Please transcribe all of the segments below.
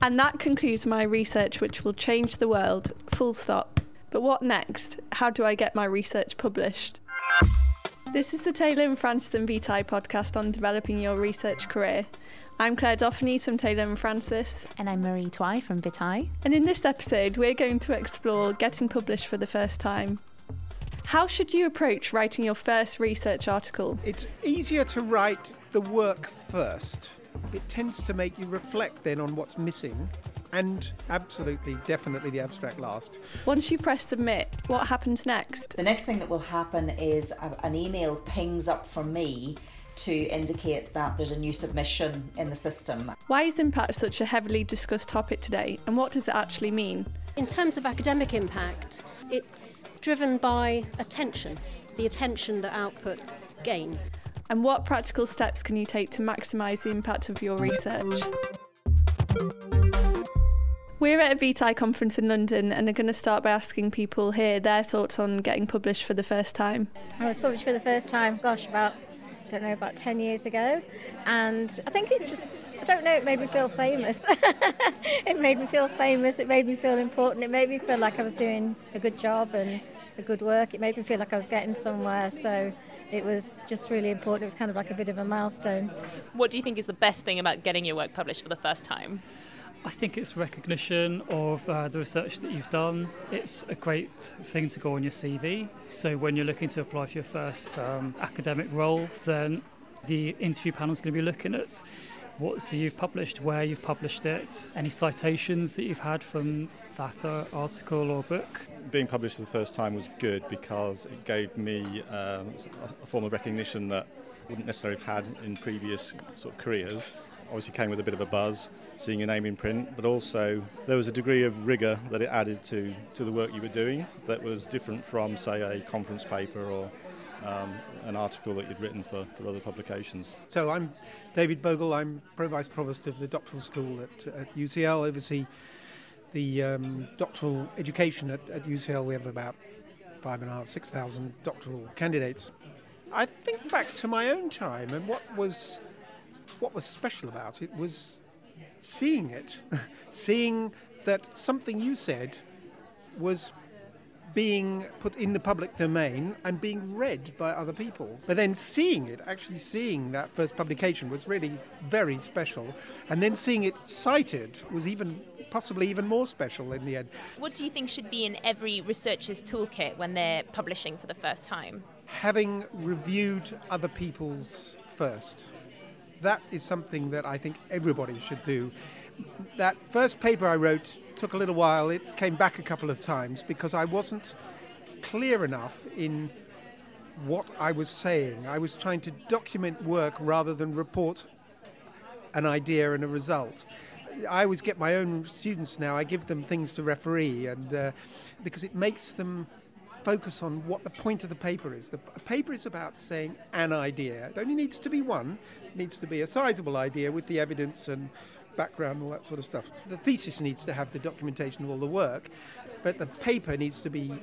And that concludes my research, which will change the world, full stop. But what next? How do I get my research published? This is the Taylor and Francis Vitae podcast on developing your research career. I'm Claire Doffany from Taylor and Francis. And I'm Marie Twy from Vitae. And in this episode, we're going to explore getting published for the first time. How should you approach writing your first research article? It's easier to write the work first. It tends to make you reflect then on what's missing, and absolutely, definitely the abstract last. Once you press submit, what happens next? The next thing that will happen is an email pings up from me to indicate that there's a new submission in the system. Why is impact such a heavily discussed topic today, and what does it actually mean? In terms of academic impact, it's driven by attention, the attention that outputs gain. And what practical steps can you take to maximise the impact of your research? We're at a Vitae conference in London and are going to start by asking people here their thoughts on getting published for the first time. I was published for the first time, about 10 years ago, and I think it made me feel famous. It made me feel famous, it made me feel important, it made me feel like I was doing a good job and a good work, it made me feel like I was getting somewhere, so it was just really important. It was kind of like a bit of a milestone. What do you think is the best thing about getting your work published for the first time? I think it's recognition of the research that you've done. It's a great thing to go on your CV. So when you're looking to apply for your first academic role, then the interview panel is going to be looking at what you've published, where you've published it, any citations that you've had from that article or book. Being published for the first time was good because it gave me a form of recognition that I wouldn't necessarily have had in previous sort of careers. Obviously came with a bit of a buzz, seeing your name in print, but also there was a degree of rigour that it added to the work you were doing that was different from, say, a conference paper or an article that you'd written for other publications. So I'm David Bogle, I'm Pro-Vice Provost of the Doctoral School at UCL, oversee the doctoral education at UCL. We have about 5,500, 6,000 doctoral candidates. I think back to my own time, and what was special about it was seeing it, seeing that something you said was being put in the public domain and being read by other people. But then actually seeing that first publication was really very special. And then seeing it cited was possibly even more special in the end. What do you think should be in every researcher's toolkit when they're publishing for the first time? Having reviewed other people's first. That is something that I think everybody should do. That first paper I wrote took a little while. It came back a couple of times because I wasn't clear enough in what I was saying. I was trying to document work rather than report an idea and a result. I always get my own students now. I give them things to referee, and because it makes them focus on what the point of the paper is. The paper is about saying an idea. It only needs to be one. It needs to be a sizable idea with the evidence and background and all that sort of stuff. The thesis needs to have the documentation of all the work, but the paper tends to be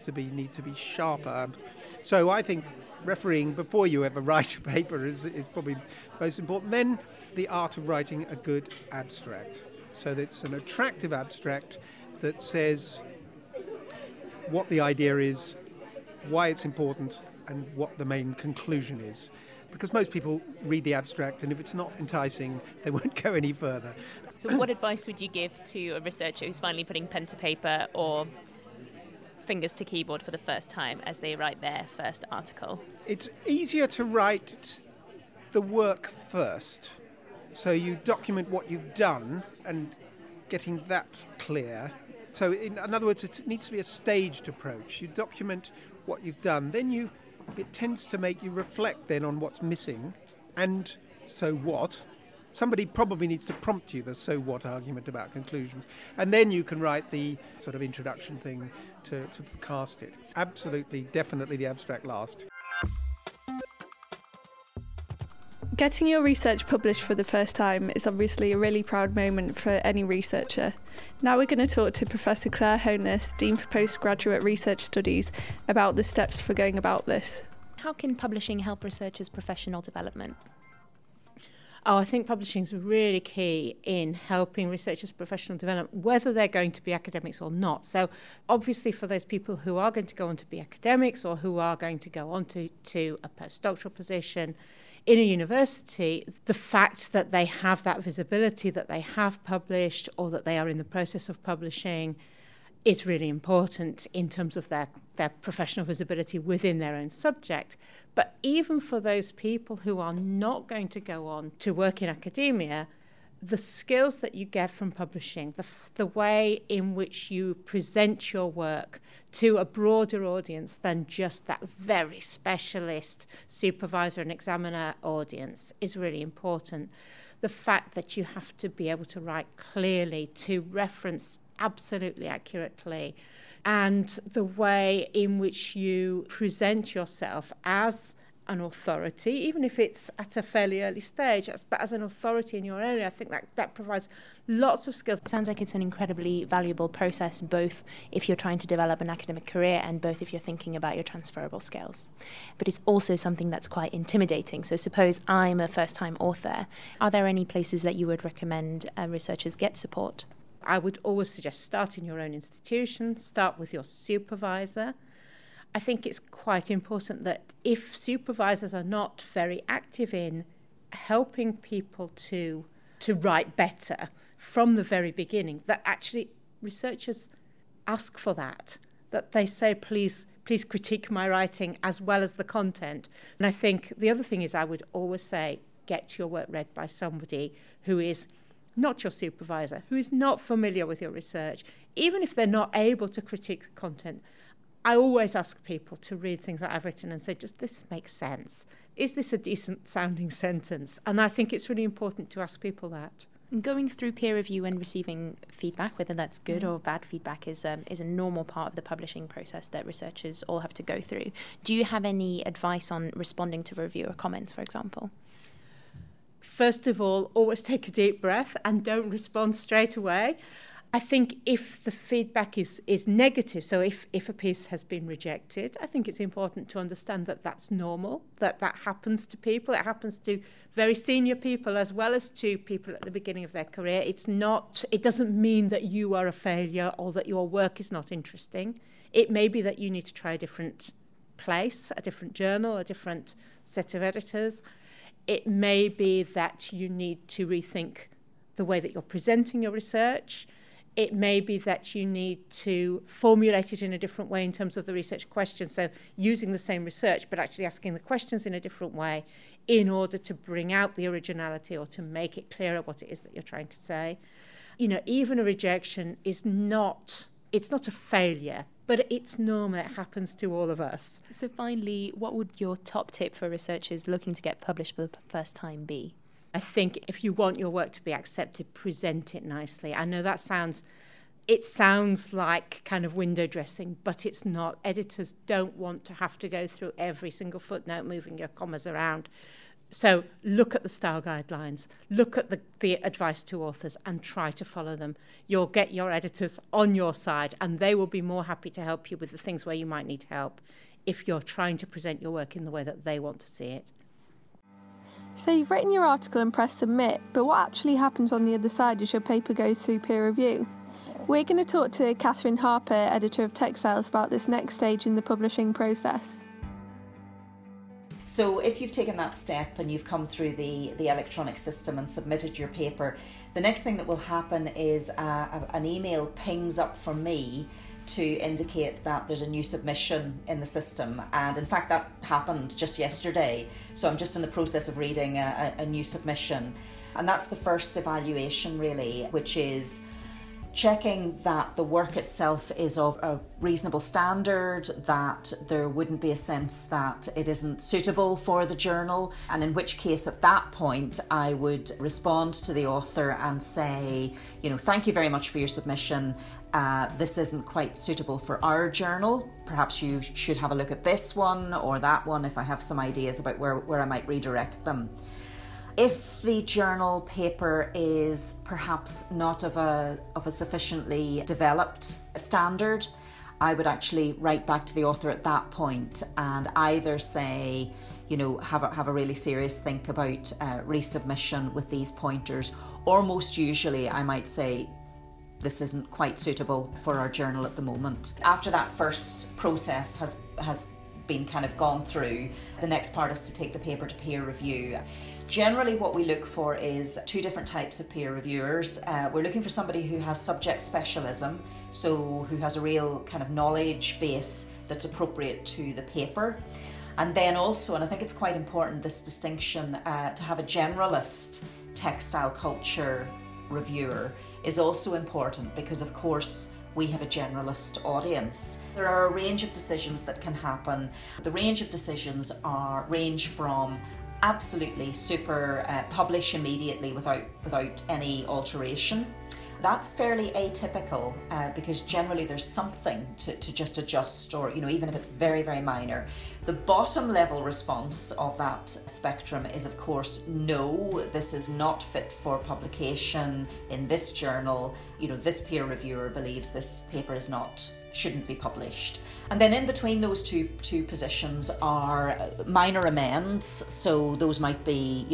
sharper. So I think refereeing before you ever write a paper is probably most important. Then the art of writing a good abstract. So that it's an attractive abstract that says what the idea is, why it's important, and what the main conclusion is. Because most people read the abstract, and if it's not enticing, they won't go any further. So what advice would you give to a researcher who's finally putting pen to paper or fingers to keyboard for the first time as they write their first article? It's easier to write the work first. So you document what you've done and getting that clear. So in other words, it needs to be a staged approach. You document what you've done, then it tends to make you reflect then on what's missing, and so what. Somebody probably needs to prompt you the so what argument about conclusions, and then you can write the sort of introduction thing to cast it. Absolutely, definitely the abstract last. Getting your research published for the first time is obviously a really proud moment for any researcher. Now we're going to talk to Professor Claire Honus, Dean for Postgraduate Research Studies, about the steps for going about this. How can publishing help researchers' professional development? Oh, I think publishing is really key in helping researchers' professional development, whether they're going to be academics or not. So obviously for those people who are going to go on to be academics or who are going to go on to a postdoctoral position in a university, the fact that they have that visibility, that they have published or that they are in the process of publishing is really important in terms of their professional visibility within their own subject. But even for those people who are not going to go on to work in academia, the skills that you get from publishing, the way in which you present your work to a broader audience than just that very specialist supervisor and examiner audience is really important. The fact that you have to be able to write clearly, to reference absolutely accurately, and the way in which you present yourself as an authority, even if it's at a fairly early stage, but as an authority in your area, I think that provides lots of skills. It sounds like it's an incredibly valuable process, both if you're trying to develop an academic career and both if you're thinking about your transferable skills. But it's also something that's quite intimidating. So suppose I'm a first-time author. Are there any places that you would recommend researchers get support? I would always suggest start in your own institution, start with your supervisor. I think it's quite important that if supervisors are not very active in helping people to write better from the very beginning, that actually researchers ask for that they say, please critique my writing as well as the content. And I think the other thing is I would always say, get your work read by somebody who is not your supervisor, who is not familiar with your research. Even if they're not able to critique the content, I always ask people to read things that I've written and say, does this make sense? Is this a decent sounding sentence? And I think it's really important to ask people that. Going through peer review and receiving feedback, whether that's good or bad feedback, is a normal part of the publishing process that researchers all have to go through. Do you have any advice on responding to reviewer comments, for example? First of all, always take a deep breath and don't respond straight away. I think if the feedback is negative, so if a piece has been rejected, I think it's important to understand that that's normal, that happens to people. It happens to very senior people as well as to people at the beginning of their career. It doesn't mean that you are a failure or that your work is not interesting. It may be that you need to try a different place, a different journal, a different set of editors. It may be that you need to rethink the way that you're presenting your research. It may be that you need to formulate it in a different way in terms of the research questions, so using the same research but actually asking the questions in a different way in order to bring out the originality or to make it clearer what it is that you're trying to say. You know, even a rejection it's not a failure, but it's normal. It happens to all of us. So finally, what would your top tip for researchers looking to get published for the first time be? I think if you want your work to be accepted, present it nicely. I know that sounds like kind of window dressing, but it's not. Editors don't want to have to go through every single footnote, moving your commas around. So look at the style guidelines, look at the advice to authors and try to follow them. You'll get your editors on your side and they will be more happy to help you with the things where you might need help if you're trying to present your work in the way that they want to see it. So you've written your article and pressed submit, but what actually happens on the other side as your paper goes through peer review? We're going to talk to Catherine Harper, editor of Textiles, about this next stage in the publishing process. So if you've taken that step and you've come through the electronic system and submitted your paper, the next thing that will happen is an email pings up from me to indicate that there's a new submission in the system. And in fact, that happened just yesterday. So I'm just in the process of reading a new submission. And that's the first evaluation really, which is checking that the work itself is of a reasonable standard, that there wouldn't be a sense that it isn't suitable for the journal, and in which case at that point I would respond to the author and say, thank you very much for your submission. This isn't quite suitable for our journal. Perhaps you should have a look at this one or that one if I have some ideas about where I might redirect them. If the journal paper is perhaps not of a sufficiently developed standard, I would actually write back to the author at that point and either say, have a really serious think about resubmission with these pointers, or most usually I might say this isn't quite suitable for our journal at the moment. After that first process has been kind of gone through, the next part is to take the paper to peer review. Generally what we look for is two different types of peer reviewers. We're looking for somebody who has subject specialism, so who has a real kind of knowledge base that's appropriate to the paper. And then also, and I think it's quite important, this distinction, to have a generalist textile culture reviewer is also important, because of course we have a generalist audience. There are a range of decisions that can happen. The range of decisions range from absolutely super publish immediately without any alteration. That's fairly atypical because generally there's something to just adjust, or even if it's very, very minor. The bottom level response of that spectrum is of course no, this is not fit for publication in this journal. This peer reviewer believes this paper shouldn't be published. And then in between those two positions are minor amends. So those might be,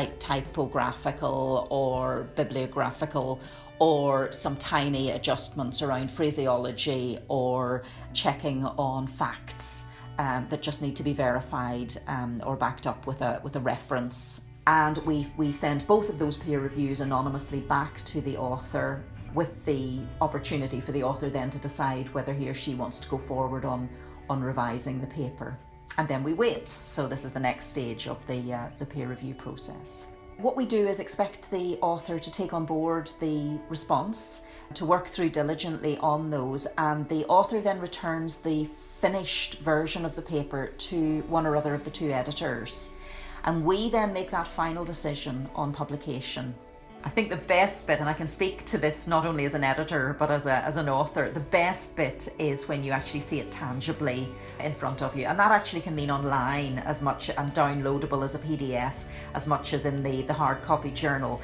typographical or bibliographical, or some tiny adjustments around phraseology or checking on facts that just need to be verified or backed up with a reference. And we send both of those peer reviews anonymously back to the author, with the opportunity for the author then to decide whether he or she wants to go forward on revising the paper. And then we wait. So this is the next stage of the peer review process. What we do is expect the author to take on board the response, to work through diligently on those, and the author then returns the finished version of the paper to one or other of the two editors. And we then make that final decision on publication. I think the best bit, and I can speak to this not only as an editor but as an author, the best bit is when you actually see it tangibly in front of you, and that actually can mean online as much and downloadable as a PDF as much as in the hard copy journal.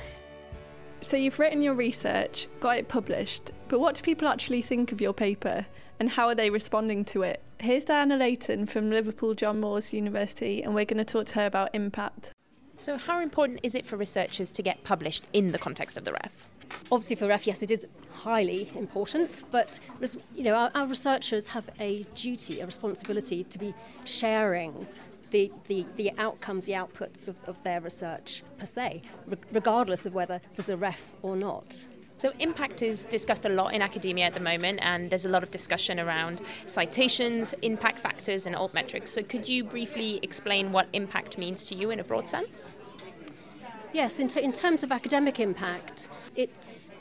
So you've written your research, got it published, but what do people actually think of your paper and how are they responding to it? Here's Diana Layton from Liverpool John Moores University, and we're going to talk to her about impact. So how important is it for researchers to get published in the context of the REF? Obviously for REF, yes, it is highly important, but our researchers have a duty, a responsibility to be sharing the outcomes, the outputs of their research per se, regardless of whether there's a REF or not. So impact is discussed a lot in academia at the moment, and there's a lot of discussion around citations, impact factors and altmetrics. So could you briefly explain what impact means to you in a broad sense? Yes, in terms of academic impact, it's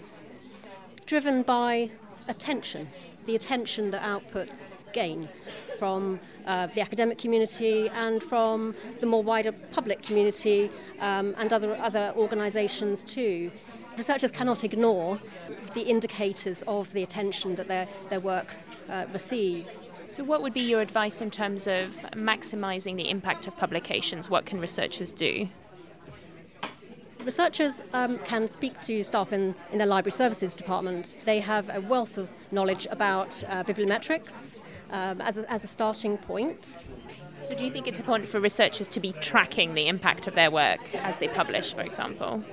driven by attention, the attention that outputs gain from the academic community and from the more wider public community and other organisations too. Researchers cannot ignore the indicators of the attention that their work receive. So what would be your advice in terms of maximising the impact of publications? What can researchers do? Researchers can speak to staff in their library services department. They have a wealth of knowledge about bibliometrics as a starting point. So do you think it's important for researchers to be tracking the impact of their work as they publish, for example?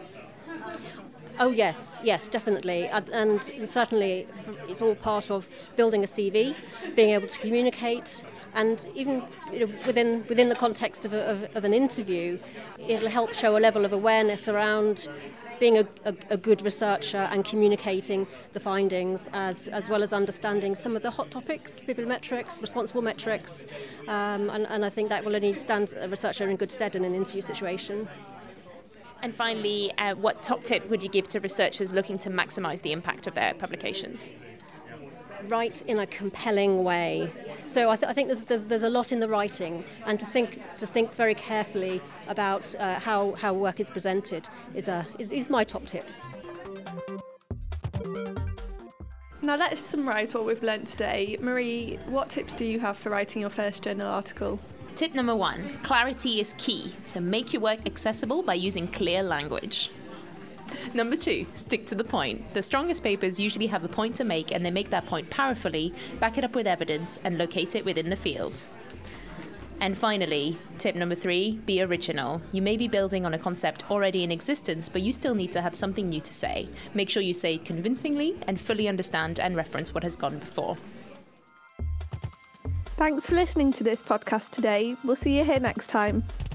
Oh yes, definitely, and certainly it's all part of building a CV, being able to communicate, and even within the context of an interview, it'll help show a level of awareness around being a good researcher and communicating the findings, as well as understanding some of the hot topics, bibliometrics, responsible metrics, and I think that will only stand a researcher in good stead in an interview situation. And finally, what top tip would you give to researchers looking to maximise the impact of their publications? Write in a compelling way. So I think there's a lot in the writing, and to think very carefully about how work is presented is my top tip. Now let's summarise what we've learnt today. Marie, what tips do you have for writing your first journal article? Tip number 1, clarity is key, so make your work accessible by using clear language. Number 2, stick to the point. The strongest papers usually have a point to make, and they make that point powerfully, back it up with evidence, and locate it within the field. And finally, tip number 3, be original. You may be building on a concept already in existence, but you still need to have something new to say. Make sure you say it convincingly and fully understand and reference what has gone before. Thanks for listening to this podcast today. We'll see you here next time.